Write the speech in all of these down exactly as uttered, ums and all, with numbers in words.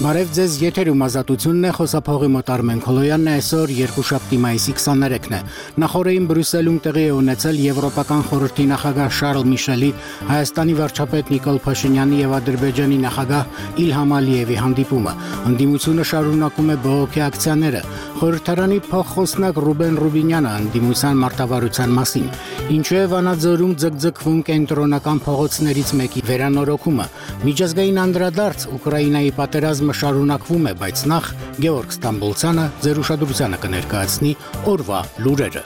Բարև ձեզ, եթերում ազատությունն է, խոսափողի մոտ Արմեն Քոլոյանն է, այսօր երկուշաբթի մայիսի քսաներեքն է։ Նախորդին Բրյուսելում տեղի է ունեցել Եվրոպական խորհրդի նախագահ Շարլ Միշելի, Հայաստանի վարչապետ Նիկոլ Փաշինյանի եւ Ադրբեջանի նախագահ Իլհամ Ալիևի հանդիպումը։ Ընդդիմությունը շարունակում է բողոքի ակցիաները։ Խորհրդարանի փոխխոսնակ Ռուբեն Ռուբինյանը ընդդիմության մարտավարության մասին, ինչու է Վանաձորում ձգձգվում կենտրոնական փողոցներից մեկի վերանորոգումը, միջազգային անդրադարձ Ուկրաինայի պատերազմը շարունակվում է, բայց նախ Գեորգ Ստամբոլցյանը ձեր ուշադրությանը կներկայացնի օրվա լուրերը։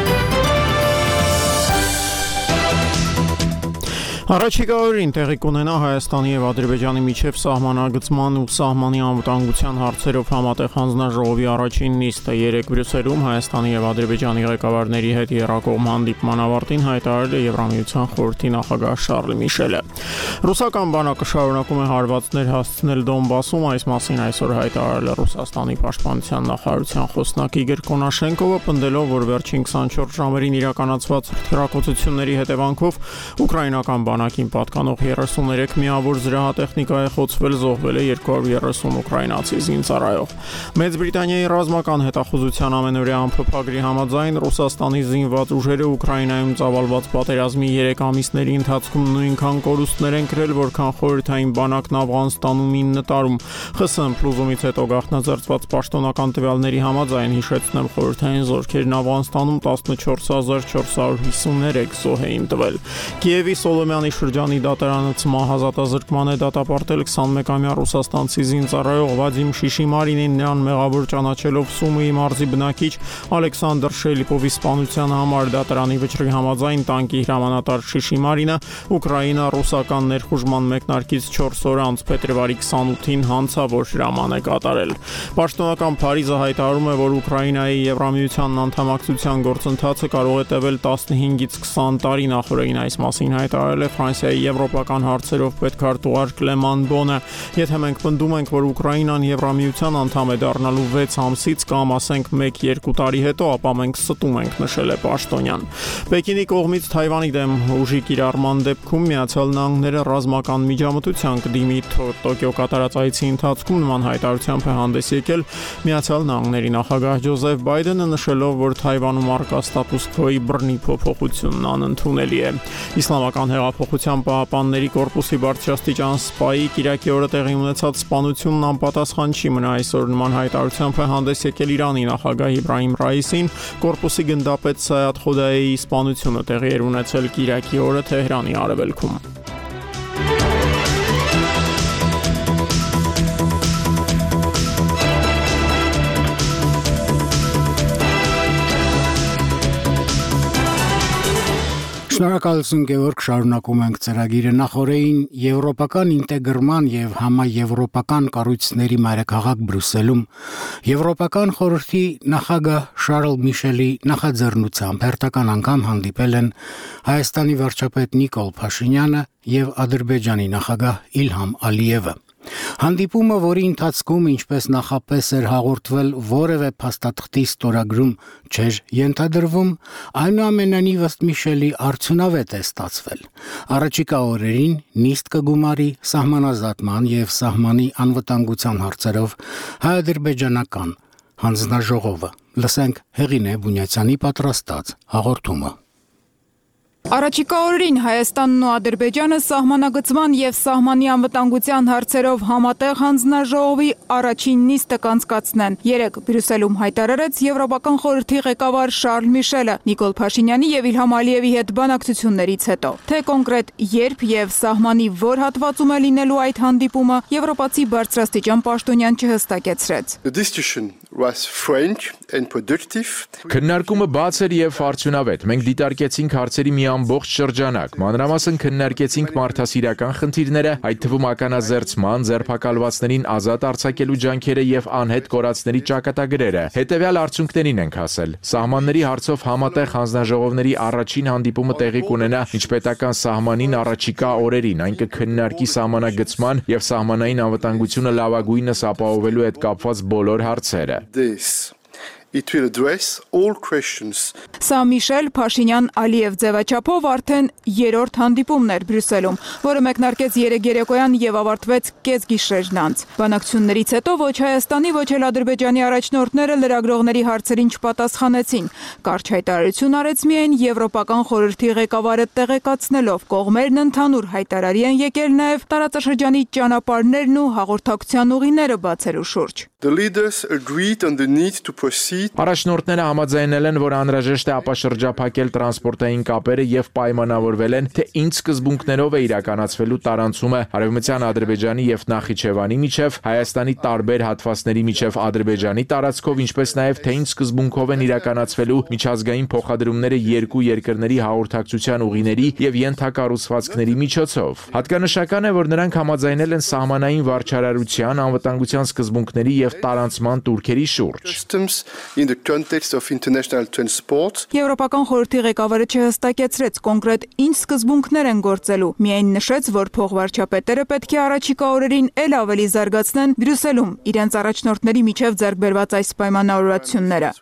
Առաջիկա օրերին տեղի կունենա Հայաստանի եւ Ադրբեջանի միջև սահմանագծման ու սահմանի անվտանգության հարցերով համատեղ հանձնաժողովի առաջին նիստը երեկ Բրյուսելում Հայաստանի եւ Ադրբեջանի ղեկավարների հետ եռակողմ հանդիպման ավարտին հայտարարել է Եվրամիության խորհրդի նախագահ Շարլ Միշելը։ Ռուսական բանակը շարունակում է հարվածներ հասցնել Դոնբասում, այս մասին այսօր հայտարարել է Ռուսաստանի պաշտպանության նախարարության խոսնակ Իգոր Կոնաշենկովը, պնդելով, որ վերջին քսանչորս ժամերին իրականացված հրթիռակոծությունների հետևանքով ուկրաինական բանակին պատկանող երեսուններեք միավոր զրահատեխնիկա է խոցվել, զոհվել է երկու հարյուր երեսուն ուկրաինացի զինծառայող։ Մեծ Բրիտանիայի ռազմական հետախուզության ամենօրյա ամփոփագրի համաձայն Ռուսաստանի զինված ուժերը Ուկրաինայում ծավալված պատերազմի երեք ամիսների ընթացքում նույնքան կորուստներ են կրել, որքան խորհրդային բանակն Աֆղանստանում ինը տարում։ ԽՍՀՄ փլուզումից հետո գաղտնաձերծված պաշտոնական տվյալների համաձայն, հիշեցնեմ, խորհրդային զորքերն Աֆղանստանում տասնչորս հազար չորս հարյուր հիսուններեք զոհ էին տվել։ Կիևի Սոլոմյանի շրջանի դատարանը ցմահազատազրկման է դատապարտել քսանմեկամյա ռուսաստանցի զինծառայող Վադիմ Շիշիմարինին, նրան մեղավոր ճանաչելով Սումիի մարզի բնակիչ Ալեքսանդր Շելիպովի սպանության համար։ Դատարանի վճռի համաձայն տանկի հրամանատար Շիշիմարինը Ուկրաինա-ռուսական ներխուժման մեկնարկից չորս օր անց փետրվարի քսանութին հանցավոր հրաման է կատարել։ Պաշտոնական Փարիզը հայտարարում է, որ Ուկրաինայի Եվրամիության անդամակցության գործընթացը կարող է տևել տասնհինգից քսան տարի։ Նախորդին այս մասին հայտարարել է Ֆրանսիայի եվրոպական հարցերով պետքարտուղար Կլեման Բոնը։ Եթե մենք պնդում ենք, որ Ուկրաինան Եվրամիության անդամ է դառնալու վեց ամսից կամ ասենք մեկ-երկու տարի հետո, ապա մենք ստում ենք, նշել է պաշտոնյան։ Պեկինի կողմից Թայվանի դեմ ուժի կիրառման դեպքում Միացյալ Նահանգները ռազմական միջամտության կդիմի Տոկիո կատարած այցի ընթացքում նման հայտարարությամբ է հանդես եկել Միացյալ Նահանգների նախագահ Ջոզեֆ Բայդենը, նշելով, որ Թայվանում առկա ստատուս քվոյի բռնի փոփոխությունն անընդունելի է։ Իսլամական հեղափոխության պահապանների կորպուսի բարձրաստիճան սպայի կիրակի օրը տեղի ունեցած սպանությունն անպատասխան չի մնա։ Այսօր նման հայտարարությամբ է հանդես եկել Իրանի նախագահ Իբրահիմ Ռայիսին։ Կորպուսի գնդապետ Սայադ Խոդայեի սպանությունը տեղի էր ունեցել կիրակի օրը Թեհրանի արևելքում։ Շնորհակալություն Գեորգ, շարունակում ենք ծրագիրը։ Նախորդին եվրոպական ինտեգրման եւ համաեվրոպական կառույցների մայրաքաղաք Բրյուսելում Եվրոպական խորհրդի նախագահ Շարլ Միշելի նախաձեռնությամբ հերթական անգամ հանդիպել են Հայաստանի վարչապետ Նիկոլ Փաշինյանը եւ Ադրբեջանի նախագահ Իլհամ Ալիևը։ Հանդիպումը, որի ընթացքում ինչպես նախապես էր հաղորդվել, որևէ փաստաթղթի ստորագրում չէր ենթադրվում, այնուամենայնիվ ըստ Միշելի արդյունավետ է ստացվել։ Առաջիկա օրերին նիստ կգումարի սահմանազատման եւ սահմանի անվտանգության հարցերով հայ-ադրբեջանական հանձնաժողովը։ Լսենք Հեղինե Բունյացյանի պատրաստած հաղորդումը։ Առաջիկա օրերին Հայաստանն ու Ադրբեջանը սահմանագծման եւ սահմանի անվտանգության հարցերով համատեղ հանձնաժողովի առաջին նիստը կանցկացնեն։ Երեկ Բրյուսելում հայտարարեց Եվրոպական խորհրդի ղեկավար Շարլ Միշելը Նիկոլ Փաշինյանի եւ Իլհամ Ալիևի հետ բանակցություններից հետո։ Թե կոնկրետ երբ եւ սահմանի որ հատվածում է լինելու այդ հանդիպումը, եվրոպացի բարձրաստիճան պաշտոնյան չհստակեցրեց։ Քննարկումը բաց էր եւ արդյունավետ։ Մենք դիտարկեցինք հարցերի մի ամբողջ շրջանակ, մանրամասն քննարկեցինք մարդասիրական խնդիրները, այդ թվում ականաձերծման, ձերբակալվածներին ազատ արձակելու ջանքերը եւ անհետ կորածների ճակատագրերը։ Հետեւյալ արդյունքներին ենք հասել։ Սահմանների հարցով համատեղ հանձնաժողովների առաջին հանդիպումը տեղի կունենա միջպետական սահմանին առաջիկա օրերին։ Այն կքննարկի սահմանագծման եւ սահմանային անվտանգությունը լավագույնս ապահովելու հետ կապված բոլոր հարցերը։ It will address all questions. Սա Միշել Փաշինյան-Ալիև ձևաչափով արդեն երրորդ հանդիպումն էր Բրյուսելում, որը մեկնարկեց երեկ երեկոյան եւ ավարտվեց կեսգիշերն անց։ Բանակցություններից հետո ոչ Հայաստանի, ոչ էլ Ադրբեջանի առաջնորդները լրագրողների հարցերին չպատասխանեցին։ Կարճ հայտարարություն արեց միայն Եվրոպական խորհրդի ղեկավարը տեղեկացնելով, կողմերն ընդհանուր հայտարարի են եկել նաեւ տարածաշրջանի ճանապարհներն ու հաղորդակցության ուղիները բացելու շուրջ։ The leaders agreed on the need to proceed. Առաջնորդները համաձայնել են, որ անհրաժեշտ է ապաշրջափակել տրանսպորտային կապերը եւ պայմանավորվել են, թե ինչ սկզբունքներով է իրականացվելու տարանցումը Արևմտյան Ադրբեջանի եւ Նախիջևանի միջև, Հայաստանի տարբեր հատվածների միջև Ադրբեջանի տարածքով, ինչպես նաեւ թե ինչ սկզբունքով են իրականացվելու միջազգային փոխադրումները երկու երկրների հաղորդակցության ուղիների եւ ենթակառուցվածքների միջոցով։ Հատկանշական է, որ նրանք համաձայնել են սահմանային վարչարարության, անվտանգության սկզբունքների եւ տարանցման տուրքերի շուրջ։ In the context of international transport. Եվրոպական խորհրդի ղեկավարը չհստակեցրեց կոնկրետ ինչ սկզբունքներ են գործելու, միայն նշեց, որ փոխվարչապետերը պետք է առաջիկա օրերին էլ ավելի զարգացնեն Բրյուսելում իրենց առաջնորդների միջև ձեռք բերված այս պայմանավորվածությունները։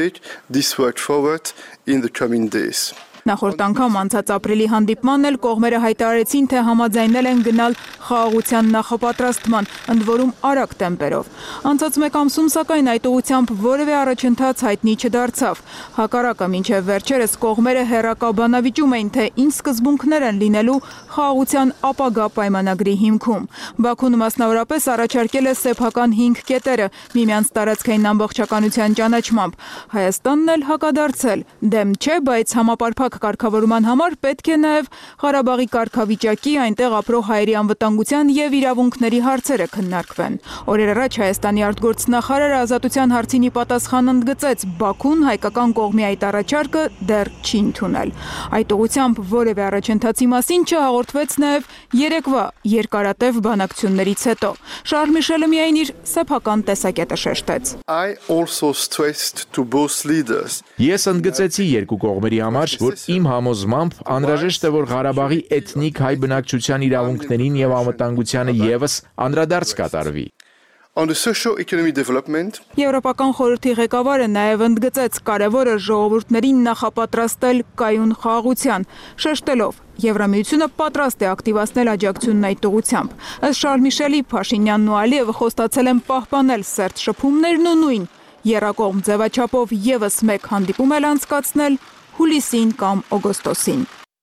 Նախորդ անգամ անցած ապրիլի հանդիպմանն էլ կողմերը հայտարարեցին, թե համաձայնել են գնալ խաղաղության նախապատրաստման, ընդ որում արագ տեմպերով։ Անցած մեկ ամսում սակայն այդ ուղղությամբ որևէ առաջընթաց հայտնի չդարձավ։ Հակառակը մինչև վերջերս կողմերը հերակա բանավիճում էին, թե ինչ սկզբունքներ են լինելու խաղաղության ապագա պայմանագրի հիմքում։ Բաքուն մասնավորապես առաջարկել է սեփական հինգ կետերը միմյանց տարածքային ամբողջականության ճանաչմամբ։ Հայաստանն էլ հակադարձել, դեմ չէ, բայց համապարփակ կարգավորման համար պետք է նաև Ղարաբաղի կարգավիճակի, այնտեղ ապրող հայերի անվտանգության եւ իրավունքների հարցերը քննարկվեն։ Օրեր առաջ Հայաստանի արտգործնախարարը ազատության հարցին ի պատասխան ընդգծեց, Բաքուն հայկական կողմի այդ առաջարկը դեռ չի ընդունել։ Այդ ուղղությամբ որևէ առաջընթացի մասին չհաղորդվեց նաև երեկվա երկարատև բանակցություններից հետո։ Շարլ Միշելը միայն իր սեփական տեսակետը շեշտեց։ I also stressed to both leaders. Ես ընդգծեցի երկու կողմերի համար, որ իմ համոզմամբ անհրաժեշտ է, որ Ղարաբաղի էթնիկ հայ բնակչության իրավունքներին եւ անվտանգությանը եւս անդրադարձ կատարվի։ On the socio-economic development. Եվրոպական խորհրդի ղեկավարը նաև ընդգծեց կարևորը ժողովուրդներին նախապատրաստել կայուն խաղաղության, շեշտելով Եվրամիությունը պատրաստ է ակտիվացնել աջակցությունն այդ ուղղությամբ։ Ըստ Շարլ Միշելի, Փաշինյանն ու Ալիևը խոստացել են պահպանել սերտ շփումներն ու նույն եռակողմ ձևաչափով եւս մեկ հանդիպում էլ անցկացնել հուլիսին կամ օգոստոսին։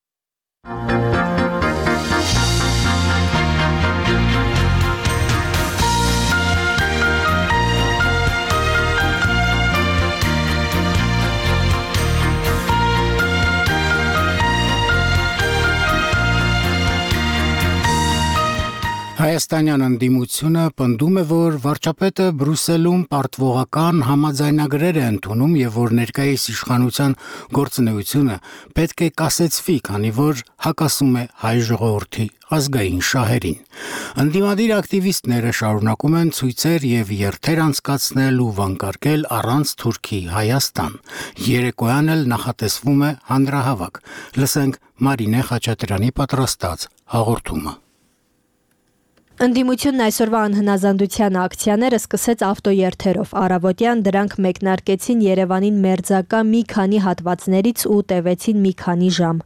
Հայաստանյան ընդդիմությունը պնդում է, որ վարչապետը Բրյուսելում պարտվողական համաձայնագրեր է ընդունում եւ որ ներկայիս իշխանության գործունեությունը պետք է կասեցվի, քանի որ հակասում է հայ ժողովրդի ազգային շահերին։ Ընդդիմադիր ակտիվիստները շարունակում են ցույցեր եւ երթեր անցկացնել ու վանկարկել առանց Թուրքի Հայաստան։ Երեկոյան էլ նախատեսվում է հանրահավաք։ Լսենք Մարինե Խաչատրյանի պատրաստած հաղորդումը։ Ընդդիմությունն այսօրվա անհնազանդության ակցիաները սկսեց ավտոերթերով։ Առավոտյան դրանք մեկնարկեցին Երևանին մերձակա մի քանի հատվածներից ու տևեցին մի քանի ժամ։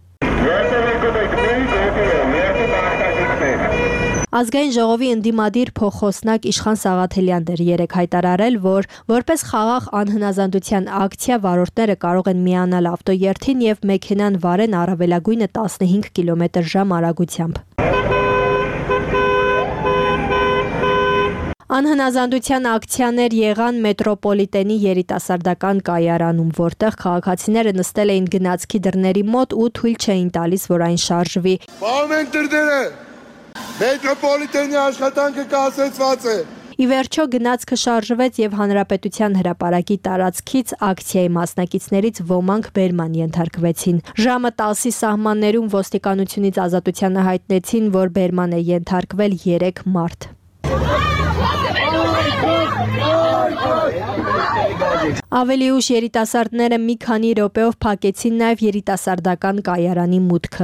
Ազգային ժողովի ընդդիմադիր փոխոսնակ Իշխան Սաղաթելյանն էր երեկ հայտարարել, որ որպես խաղաղ անհնազանդության ակցիա վարորդները կարող են միանալ ավտոերթին եւ մեքենան վարեն առավելագույնը տասնհինգ կիլոմետր ժամ արագությամբ։ Անհնազանդության ակցիաներ եղան մետրոպոլիտենի երիտասարդական կայարանում, որտեղ քաղաքացիները նստել էին գնացքի դռների մոտ ու թույլ չէին տալիս, որ այն շարժվի։ Պահում ենք դռները, մետրոպոլիտենի աշխատանքը կասեցված է։ Ի վերջո գնացքը շարժվեց եւ Հանրապետության հրապարակի տարածքից ակցիայի մասնակիցներից ոմանք բերման ենթարկվեցին։ Ժամը տասի սահմաններում ոստիկանությունից ազատությանը հայտնեցին, որ բերման է ենթարկվել երեք մարդ։ Ավելի ուշ երիտասարդները մի քանի րոպեով փակեցին նաև երիտասարդական կայարանի մուտքը։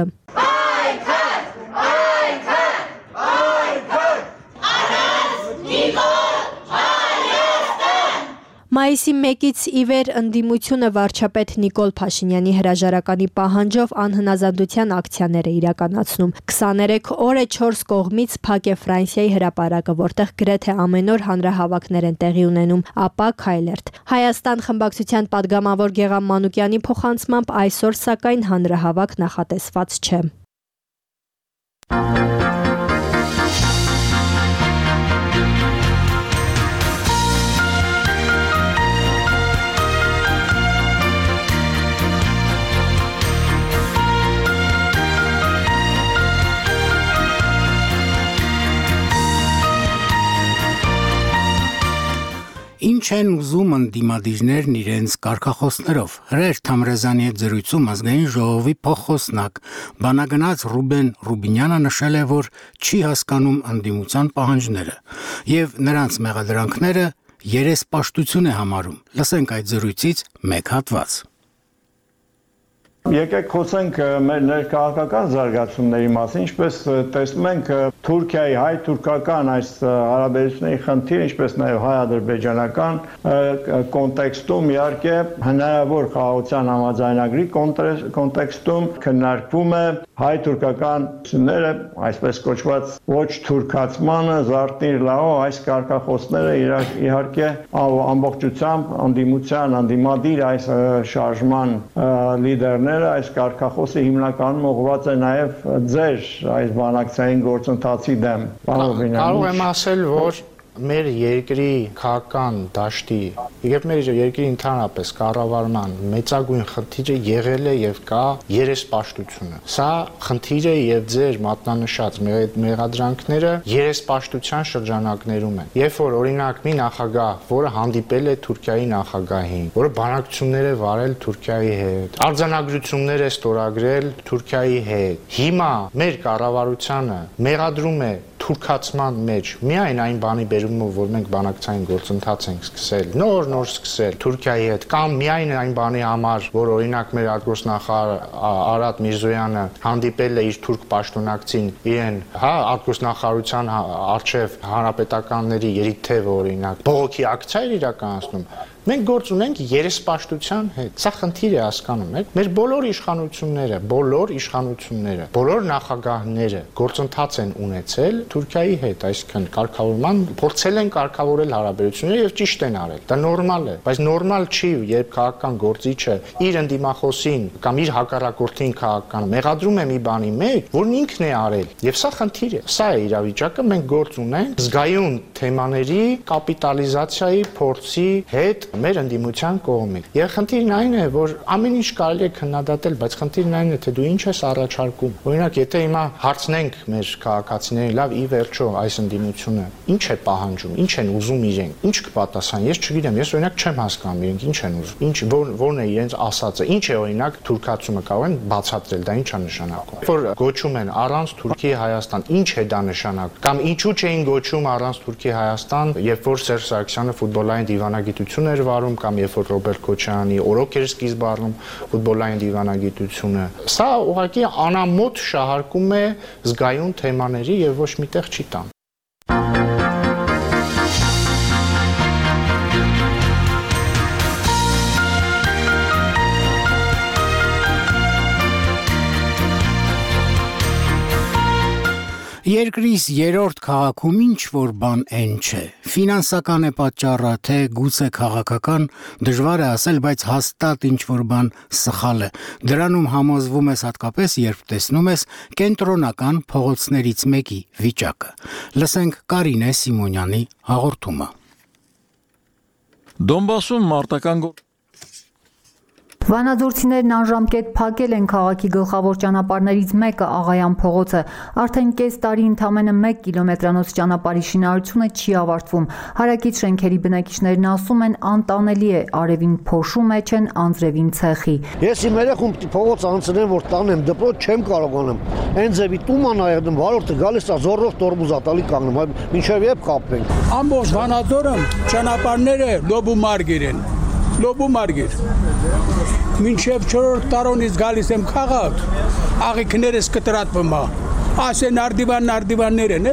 Մայիսի մեկից ի վեր ընդդիմությունը վարչապետ Նիկոլ Փաշինյանի հրաժարականի պահանջով անհնազանդության ակցիաներ է իրականացնում։ քսաներեք օր է չորս կողմից փակ է Ֆրանսիայի հրապարակը, որտեղ գրեթե ամեն օր հանրահավաքներ են տեղի ունենում, ապա քայլերթ։ Հայաստան խմբակցության падգամավոր Գեգամ Մանուկյանի փոխանցմամբ այսօր սակայն հանրահավաք նախատեսված չէ։ Ինչ են ուզում ընդդիմադիրներն իրենց կարգախոսներով։ Հրեր Թամրազյանի հետ զրույցում ազգային ժողովի փոխխոսնակ բանագնաց Ռուբեն Ռուբինյանը նշել է, որ չի հասկանում ընդդիմության պահանջները եւ նրանց մեղադրանքները երեսպաշտություն է համարում։ Լսենք այդ զրույցից մեկ հատված։ Եկեք խոսենք մեր ներքաղաքական զարգացումների մասին, ինչպես տեսնում ենք Թուրքիայի հայ-թուրքական այս հարաբերությունների խնդիրը, ինչպես նաև հայ-ադրբեջանական կոնտեքստում, իհարկե հնարավոր խաղաղության համաձայնագրի կոնտեքստում քննարկվում է հայ-թուրքական ները, այսպես կոչված ոչ թուրքացմանը, զարթնիր լահո, այս կարգախոսները իհարկե ամբողջությամբ ընդդիմության, ընդդիմադիր այս շարժման լիդերներ այս կարգախոսը հիմնականում ուղղված է նաև ձեր այս բանակցային գործընթացի դեմ։ Կարող եմ ասել, որ մեր երկրի քաղաքական դաշտի եւ մեր երկրի ընդհանրապես կառավարման մեծագույն խնդիրը եղել է եւ կա երեսպաշտությունը։ Սա խնդիրը եւ ձեր մատնանշած մեղադրանքները երեսպաշտության շրջանակներում են։ Երբ որ օրինակ մի նախագահ, որը հանդիպել է Թուրքիայի նախագահին, որը բանակցություններ է վարել Թուրքիայի հետ, արձանագրություններ է ստորագրել Թուրքիայի հետ, հիմա մեր կառավարությանը մեղադրում է թուրքացման մեջ միայն այն բանի բերումով, որ մենք բանակցային գործընթաց ենք սկսել, նոր-նոր սկսել Թուրքիայի հետ, կամ միայն այն բանի համար, որ օրինակ մեր արտգործնախարար Արադ Միրզոյանը հանդիպել է իր թուրք պաշտոնակցին իրեն, հա, արտգործնախարարության արչև հանրապետականների երիթև օրինակ բողոքի ակցիա էր իրականացնում։ Մենք գործ ունենք երեսպաշտության հետ։ Սա խնդիր է հասկանում եք։ Մեր բոլոր իշխանությունները, բոլոր իշխանությունները, բոլոր նախագահները գործընթաց են ունեցել Թուրքիայի հետ, այսինքն կարգավորման փորձել են կարգավորել հարաբերությունները եւ ճիշտ են արել։ Դա նորմալ է, բայց նորմալ չի, երբ քաղաքական գործիչը իր ընդդիմախոսին կամ իր հակառակորդին քաղաքական մեղադրում է մի բանի մեջ, որն ինքն է արել։ Եվ սա խնդիր է։ Սա է իրավիճակը, մենք գործ ունենք զգայուն թեմաների կապիտալիզացիայի փորձի հետ մեր ընդդիմության կողմից։ Եվ խնդիրն այն է, որ ամեն ինչ կարելի է քննադատել, բայց խնդիրն այն է, թե դու ինչ ես առաջարկում։ Օրինակ, եթե հիմա հարցնենք մեր քաղաքացիներին, լավ, ի վերջո այս ընդդիմությունը ինչ է պահանջում, ինչ են ուզում իրենք, ինչ կպատասխան, ես չգիտեմ, ես օրինակ չեմ հասկանում իրենք ինչ են ուզում, ինչ որն է իրենց ասածը, ինչ է օրինակ թուրքացումը կարող են բացատրել, դա ինչ է նշանակում։ Որ գոչում են առանց Թուրքի Հայաստան, ինչ է դա նշանակում։ Կամ ինչու չէին գոչում առանց Թուրքի Հայաստան, երբ որ Սերժ Սարգսյանը ֆուտբոլային դիվանագիտություն էր վարում կամ երբ որ Ռոբերտ Քոչարյանի օրոք էր սկիզբ առնում ֆուտբոլային դիվանագիտությունը։ Սա ուղղակի անամոթ շահարկում է զգայուն թեմաների եւ ոչ միտեղ չի տան։ Երկրիս երրորդ քաղաքում ինչ որ բան են չէ։ Ֆինանսական է պատճառը, թե գուցե քաղաքական, դժվար է ասել, բայց հաստատ ինչ որ բան սխալ է։ Դրանում համոզվում ես հատկապես, երբ տեսնում ես կենտրոնական փողոցներից մեկի վիճակը։ Լսենք Կարինե Սիմոնյանի հաղորդումը։ Դոնբասում մարտական Վանաձորցիներն անժամկետ փակել են քաղաքի գլխավոր ճանապարհներից մեկը Աղայան փողոցը։ Արդեն կես տարի ընդամենը մեկ կիլոմետրանոց ճանապարհի շինարարությունը չի ավարտվում։ Հարակից շենքերի բնակիչներն ասում են անտանելի է, արևին փոշու մեջ են, անձրևին ցեխի։ Ես իմ երեխում փողոց անցնեմ, որ տանեմ դպրոց չեմ կարողանում։ Այն ձևի տուման նայում, վարորդը գալիս է զորով տորմուզ ատալի կանգնում, այ մինչև երբ կապենք։ Ամբողջ Վանաձորը ճանապարհները լոբու մարգեր են։ Լոբու մարգեր։ Մինչև չորրորդ տարոնից գալիս եմ քաղաք, աղիքներս կտրատվում է, ասեն արդիվան արդիվաններ են էլի։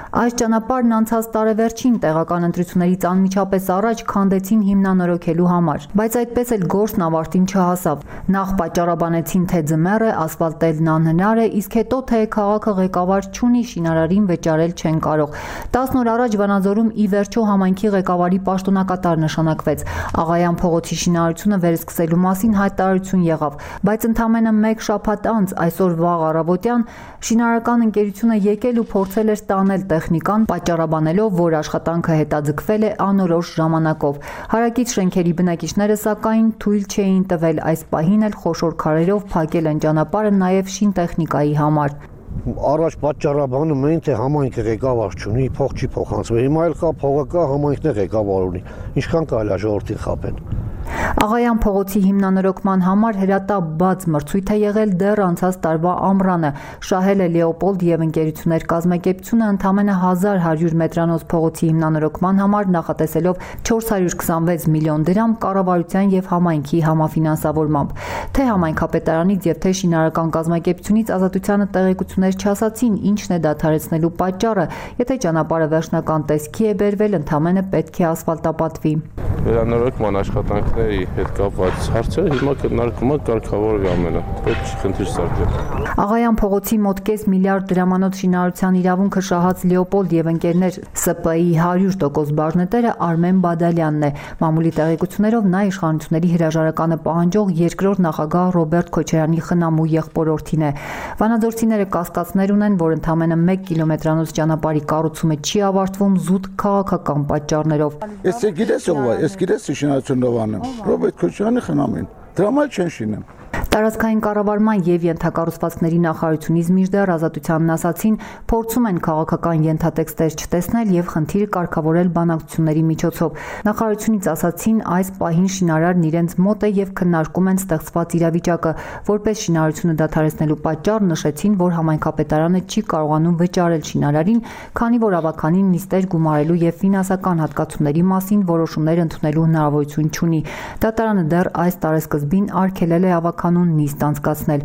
Այս ճանապարհն անցած տարեվերջին տեղական ընտրություններից անմիջապես առաջ քանդեցին հիմնանորոգելու համար, բայց այդպես էլ գործն ավարտին չհասավ։ Նախ պատճառաբանեցին, թե ձմեռ է, ասֆալտելն անհնար է, իսկ հետո թե քաղաքը ղեկավար չունի, շինարարին վճարել չեն կարող։ տասն օր առաջ Վանաձորում ի վերջո համայնքի ղեկավարի պաշտոնակատար նշանակվեց։ Աղայան փողոցի շինարարությունը վերսկսելու մասին հայտարարություն եղավ, բայց ընդամենը մեկ շաբաթ անց, այսօր վաղ առավոտյան, շինարարական ընկերությունը եկել ու փորձել էր տանել տեխնիկան, պատճառաբանելով, որ աշխատանքը հետաձգվել է անորոշ ժամանակով։ Հարակից շենքերի բնակիչները սակայն թույլ չէին տվել, այս պահին էլ խոշոր քարերով փակել են ճանապարհը նաև շինտեխնիկայի համար։ Առաջ պատճառաբանում էին, թե համայնքը ղեկավար չունի, փող չի փոխանցվել։ Հիմա էլ կա փողը կա, համայնքն է ղեկավար ունի։ Ինչքան կարելի է ժողովրդին խաբեն։ Աղայան փողոցի հիմնանորոգման համար հրատապ բաց մրցույթ է եղել դեռ անցած տարվա ամռանը։ Շահել է Լեոպոլդ եւ ընկերություններ կազմակերպությունը ընդամենը հազար հարյուր մետրանոց փողոցի հիմնանորոգման համար նախատեսելով չորս հարյուր քսանվեց միլիոն դրամ կառավարության եւ համայնքի համաֆինանսավորմամբ։ Թե համայնքապետարանից եւ թե շինարարական կազմակերպությունից Ազատությանը տեղեկություններ չասացին, ինչն է դադարեցնելու պատճառը, եթե ճանապարհը վերջնական տեսքի է բերվել, ընդամենը պետք է ասֆալտապատվի։ Վերանորոգման աշխատանքների հետ կապված հարցերը հիմա քննարկումը կարգավորվի ամենը, պետք չի խնդիր սարքել։ Աղայան փողոցի մոտ կես միլիարդ դրամանոց շինարարության իրավունքը շահած Լեոպոլդ եւ ընկերներ Ս Պ ի հարյուր տոկոս բաժնետերը Արմեն Բադալյանն է։ Մամուլի տեղեկություններով նա իշխանությունների հրաժարականը պահանջող երկրորդ նախագահ Ռոբերտ Քոչարյանի խնամու եղբորորդին է։ Վանաձորցիները կասկածներ ունեն, որ ընդամենը մեկ կիլոմետրանոց ճանապարհի կառուցումը չի ավարտվում զուտ քաղաքական պատճառներով։ Ես գիտես ով է, ես գիտես շինարարությունով անեմ։ Ռոբերտ Քոչարյանի խնամին։ Դրամա չեն շինեմ։ Տարածքային կառավարման եւ ենթակառուցվածքների նախարարությունից մինչդեռ Ազատությանն ասացին, փորձում են քաղաքական ենթատեքստեր չտեսնել եւ խնդիրը կարգավորել բանակցությունների միջոցով։ Նախարարությունից ասացին, այս պահին շինարարն իրենց մոտ է եւ քննարկում են ստեղծված իրավիճակը, որպես շինարարությունը դադարեցնելու պատճառ նշեցին, որ համայնքապետարանը չի կարողանում վճարել շինարարին, քանի որ ավականին նիստեր գումարելու եւ ֆինանսական հատկացումների մասին որոշումներ ընդունելու հնարավորություն չունի։ Դատարանը դեռ այս տարեսկզբին արգելել է ավականուն նիստ անցկացնել։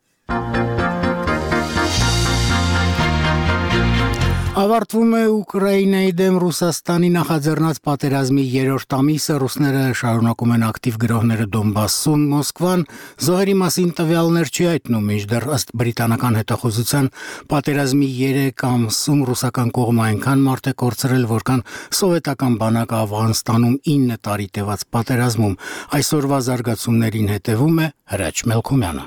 Ավարտվում է Ուկրաինայի դեմ Ռուսաստանի նախաձեռնած պատերազմի երրորդ ամիսը, ռուսները շարունակում են ակտիվ գրոհները Դոնբասում, Մոսկվան զոհերի մասին տվյալներ չի հայտնում, մինչդեռ ըստ բրիտանական հետախուզության պատերազմի երեք ամսում ռուսական կողմը այնքան մարդ է կորցրել, որքան սովետական բանակը Աֆղանստանում ինը տարի տևած պատերազմում։ Այսօրվա զարգացումներին հետևում է Հրաչ Մելքումյանը։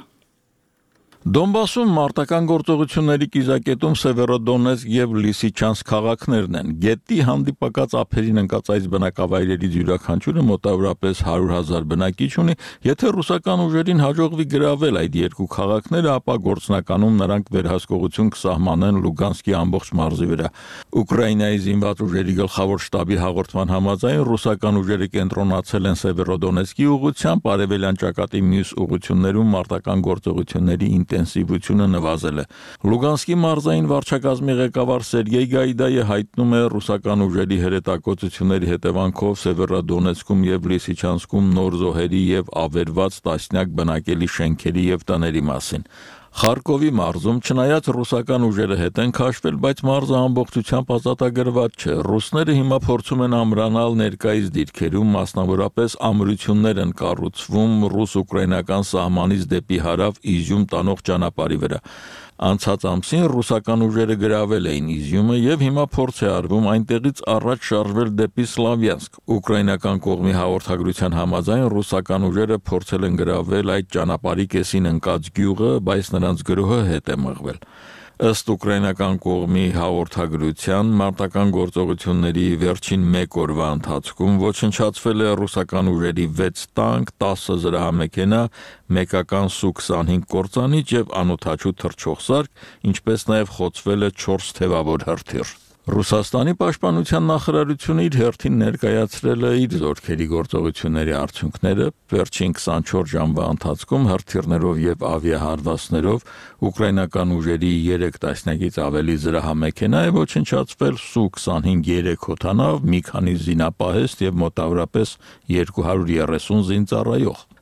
Դոնբասում մարտական գործողությունների կիզակետում Սևերոդոնեցկ եւ Լիսիչանսկ քաղաքներն են։ Գետի հանդիպակաց ափերին ընկած այս բնակավայրերից յուրաքանչյուրը մոտավորապես հարյուր հազար բնակիչ ունի։ Եթե ռուսական ուժերին հաջողվի գրավել այդ երկու քաղաքները, ապա գործնականում նրանք վերահսկողություն կսահմանեն Լուգանսկի ամբողջ մարզի վրա։ Ուկրաինայի զինված ուժերի գլխավոր շտաբի հաղորդման համաձայն ռուսական ուժերը կենտրոնացել են Սևերոդոնեցկի ուղղությամբ, արևելյան ճակատի մյուս ուղղություններում մարտական գործողությունների ինտենսիվությունը նվազել է։ Լուգանսկի մարզային վարչակազմի ղեկավար Սերգեյ Գայդայը հայտնում է ռուսական ուժերի հրետակոծությունների հետևանքով Սևերոդոնեցկում եւ Լիսիչանսկում նոր զոհերի եւ ավերված տասնյակ բնակելի շենքերի եւ տների մասին։ Խարկովի մարզում չնայած ռուսական ուժերը հետ են քաշվել, բայց մարզը ամբողջությամբ ազատագրված չէ։ Ռուսները հիմա փորձում են ամրանալ ներկայիս դիրքերում, մասնավորապես ամրություններ են կառուցվում ռուս-ուկրաինական սահմանից դեպի հարավ Իզյում տանող ճանապարհի վրա։ Անցած ամսին ռուսական ուժերը գրավել էին Իզյումը եւ հիմա փորձ է արվում այնտեղից առաջ շարժվել դեպի Սլավյանսկ։ Ուկրաինական կողմի հաղորդագրության համաձայն ռուսական ուժերը փորձել են գրավել այդ ճանապարհի կեսին ընկած գյուղը, բայց նրանց գրոհը հետ է մղվել։ Ըստ ուկրաինական կողմի հաղորդագրության մարտական գործողությունների վերջին մեկ օրվա ընթացքում ոչնչացվել է ռուսական ուժերի վեց տանկ, տասը զրահամեքենա, մեկական Սու քսանհինգ կործանիչ եւ անօդաչու թռչող սարք, ինչպես նաեւ խոցվել է չորս թևավոր հրթիռ։ Ռուսաստանի պաշտպանության նախարարությունը իր հերթին ներկայացրել է իր զորքերի գործողությունների արդյունքները։ Վերջին քսանչորս ժամվա ընթացքում հրթիռներով եւ ավիահարվածներով ուկրաինական ուժերի երեք տասնյակից ավելի զրահամեքենա է ոչնչացվել, Սու քսանհինգ երեք հոթանավ, մի քանի զինապահեստ եւ մոտավորապես երկու հարյուր երեսուն զինծառայող։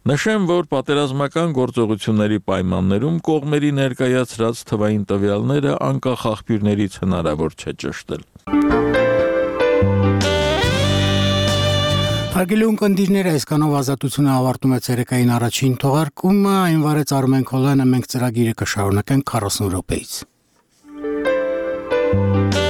Նշեմ, որ պատերազմական գործողությունների պայմաններում կողմերի ներկայացրած թվային տվյալները անկախ աղբյուրներից հնարավոր չէ ճշտել։ Հարգելի ունկնդիրներ, այսքանով ազատությունը ավարտում է ցերեկային առաջին թողարկումը, այն վարեց Արմեն Քոլյանը, մենք ծրագիրը կշարունակենք քառասուն րոպեից։